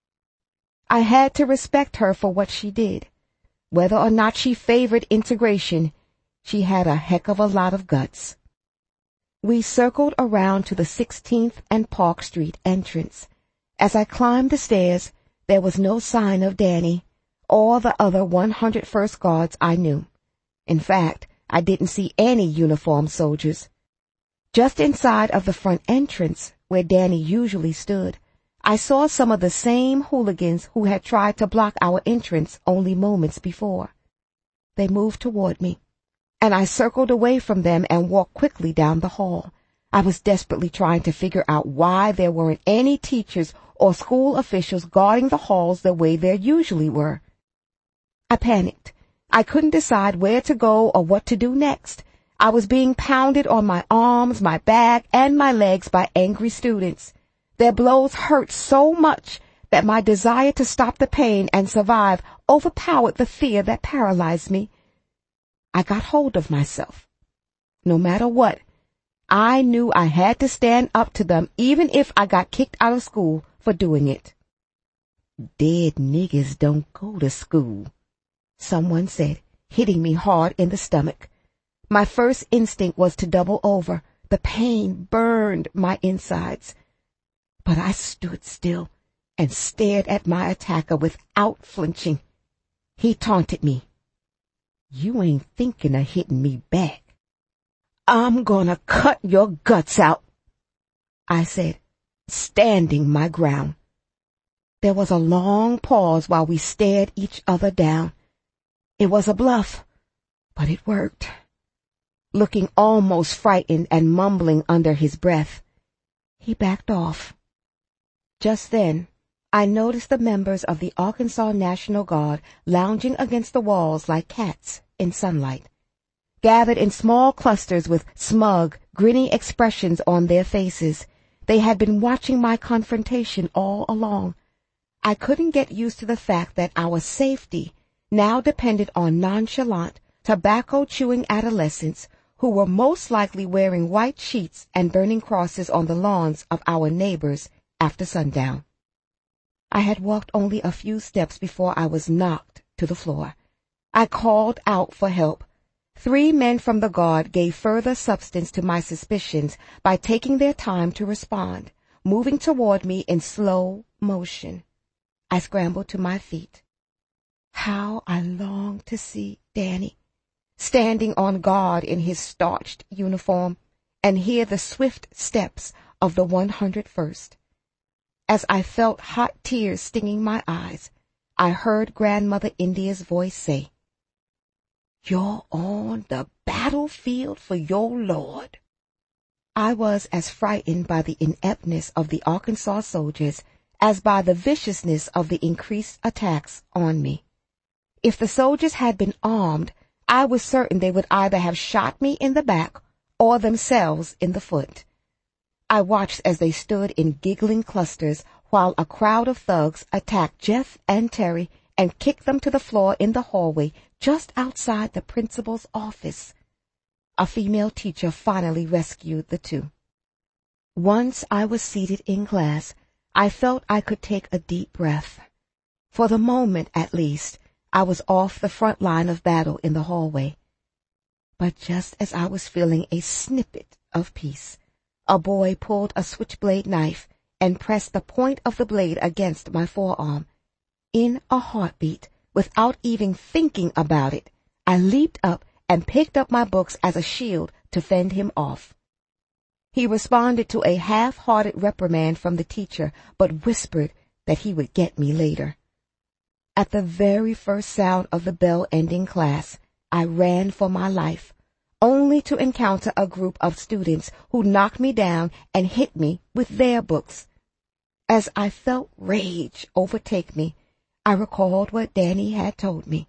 I had to respect her for what she did. Whether or not she favored integration, she had a heck of a lot of guts. We circled around to the 16th and Park Street entrance. As I climbed the stairs, there was no sign of Danny or the other 101st Guards I knew. In fact, I didn't see any uniformed soldiers. Just inside of the front entrance, where Danny usually stood, I saw some of the same hooligans who had tried to block our entrance only moments before. They moved toward me, and I circled away from them and walked quickly down the hall. I was desperately trying to figure out why there weren't any teachers or school officials guarding the halls the way there usually were. I panicked. I couldn't decide where to go or what to do next. I was being pounded on my arms, my back, and my legs by angry students. Their blows hurt so much that my desire to stop the pain and survive overpowered the fear that paralyzed me. I got hold of myself. No matter what, I knew I had to stand up to them even if I got kicked out of school for doing it. "Dead niggers don't go to school," someone said, hitting me hard in the stomach. My first instinct was to double over. The pain burned my insides. But I stood still and stared at my attacker without flinching. He taunted me. "You ain't thinking of hitting me back." "I'm gonna cut your guts out," I said, standing my ground. There was a long pause while we stared each other down. It was a bluff, but it worked. Looking almost frightened and mumbling under his breath, he backed off. Just then, I noticed the members of the Arkansas National Guard lounging against the walls like cats in sunlight, gathered in small clusters with smug, grinning expressions on their faces. They had been watching my confrontation all along. I couldn't get used to the fact that our safety now depended on nonchalant, tobacco-chewing adolescents who were most likely wearing white sheets and burning crosses on the lawns of our neighbors after sundown. I had walked only a few steps before I was knocked to the floor. I called out for help. 3 men from the guard gave further substance to my suspicions by taking their time to respond, moving toward me in slow motion. I scrambled to my feet. How I longed to see Danny, standing on guard in his starched uniform, and hear the swift steps of the 101st. As I felt hot tears stinging my eyes, I heard Grandmother India's voice say, "You're on the battlefield for your Lord." I was as frightened by the ineptness of the Arkansas soldiers as by the viciousness of the increased attacks on me. If the soldiers had been armed, I was certain they would either have shot me in the back or themselves in the foot. I watched as they stood in giggling clusters while a crowd of thugs attacked Jeff and Terry and kicked them to the floor in the hallway just outside the principal's office. A female teacher finally rescued the 2. Once I was seated in class, I felt I could take a deep breath. For the moment, at least, I was off the front line of battle in the hallway. But just as I was feeling a snippet of peace, a boy pulled a switchblade knife and pressed the point of the blade against my forearm. In a heartbeat, without even thinking about it, I leaped up and picked up my books as a shield to fend him off. He responded to a half-hearted reprimand from the teacher, but whispered that he would get me later. At the very first sound of the bell ending class, I ran for my life, only to encounter a group of students who knocked me down and hit me with their books. As I felt rage overtake me, I recalled what Danny had told me.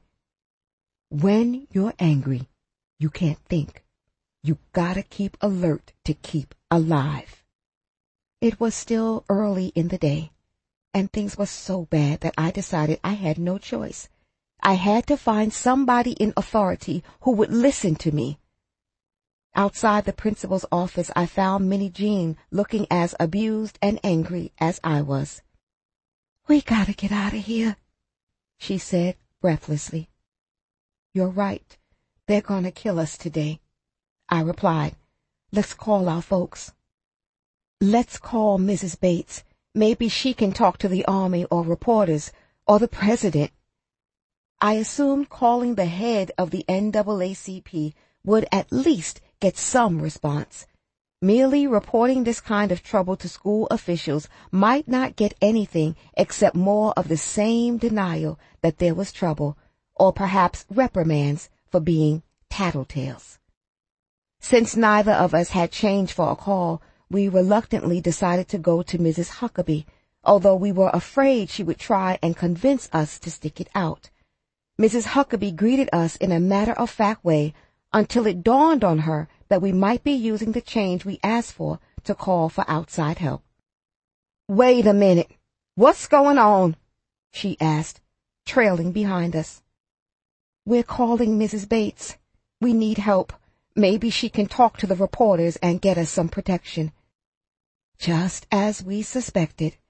When you're angry, you can't think. You gotta keep alert to keep alive. It was still early in the day, and things were so bad that I decided I had no choice. I had to find somebody in authority who would listen to me. Outside the principal's office, I found Minnie Jean looking as abused and angry as I was. "We gotta get out of here," she said breathlessly. "You're right. They're gonna kill us today," I replied. "Let's call our folks." "Let's call Mrs. Bates. Maybe she can talk to the Army or reporters or the president." I assumed calling the head of the NAACP would at least get some response. Merely reporting this kind of trouble to school officials might not get anything except more of the same denial that there was trouble, or perhaps reprimands for being tattletales. Since neither of us had change for a call, we reluctantly decided to go to Mrs. Huckabee, although we were afraid she would try and convince us to stick it out. Mrs. Huckabee greeted us in a matter-of-fact way until it dawned on her that we might be using the change we asked for to call for outside help. Wait a minute. What's going on? She asked, trailing behind us. We're calling Mrs. Bates. We need help. Maybe she can talk to the reporters and get us some protection. Just as we suspected,